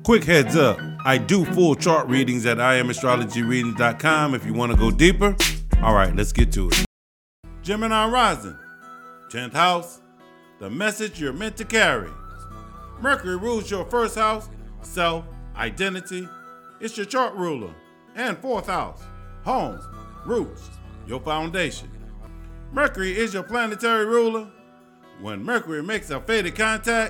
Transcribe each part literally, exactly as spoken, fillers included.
Quick heads up, I do full chart readings at I am astrology readings dot com if you want to go deeper. All right, let's get to it. Gemini rising, tenth house, the message you're meant to carry. Mercury rules your first house, self, identity. It's your chart ruler. And fourth house, home, roots, your foundation. Mercury is your planetary ruler. When Mercury makes a fated contact,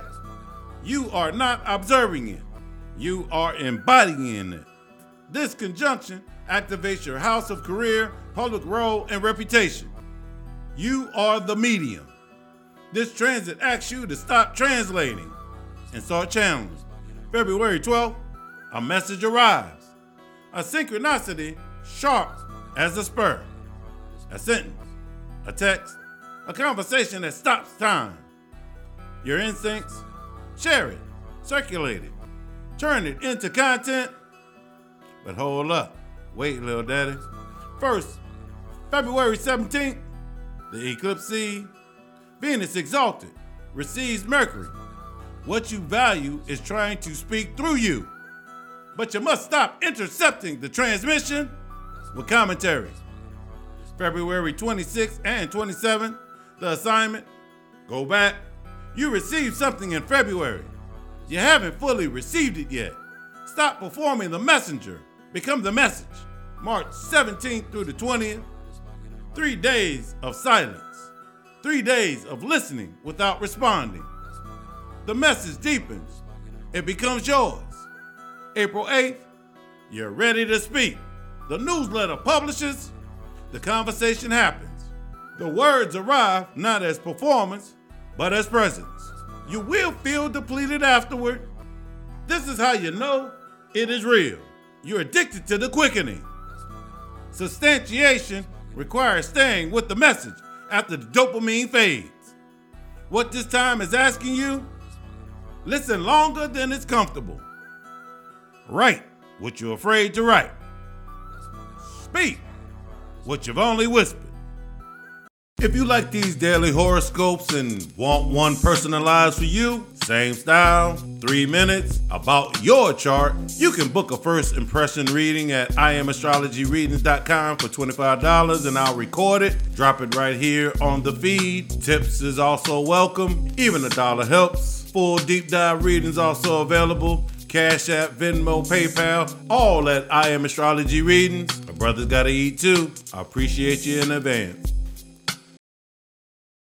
you are not observing it. You are embodying it. This conjunction activates your house of career, public role, and reputation. You are the medium. This transit asks you to stop translating and start channeling. February twelfth, a message arrives. A synchronicity sharp as a spur. A sentence, a text, a conversation that stops time. Your instincts, share it, circulate it, turn it into content. But hold up, wait, little daddy. First, February seventeenth, the eclipse seed, Venus exalted, receives Mercury. What you value is trying to speak through you, but you must stop intercepting the transmission with commentary. February twenty-sixth and twenty-seventh, the assignment, go back. You received something in February. You haven't fully received it yet. Stop performing the messenger. Become the message. March seventeenth through the twentieth, three days of silence. Three days of listening without responding. The message deepens. It becomes yours. April eighth, you're ready to speak. The newsletter publishes. The conversation happens. The words arrive not as performance, but as presence. You will feel depleted afterward. This is how you know it is real. You're addicted to the quickening. Substantiation requires staying with the message after the dopamine fades. What this time is asking you? Listen longer than it's comfortable. Write what you're afraid to write. Speak what you've only whispered. If you like these daily horoscopes and want one personalized for you, same style, three minutes, about your chart, you can book a first impression reading at I am astrology readings dot com for twenty-five dollars and I'll record it, drop it right here on the feed. Tips is also welcome, even a dollar helps. Full deep dive readings also available. Cash App, Venmo, PayPal, all at I Am Astrology Readings. My brother's gotta eat too. I appreciate you in advance.